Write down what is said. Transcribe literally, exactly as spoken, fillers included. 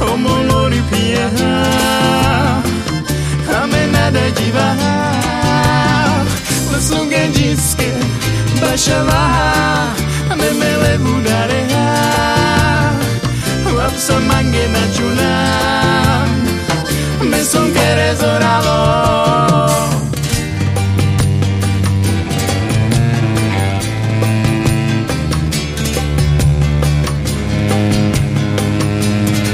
Omolori pia Amenada jiva Lesunge jiske Bashala Memele budare Wapsa mange na chula Me son queres oralo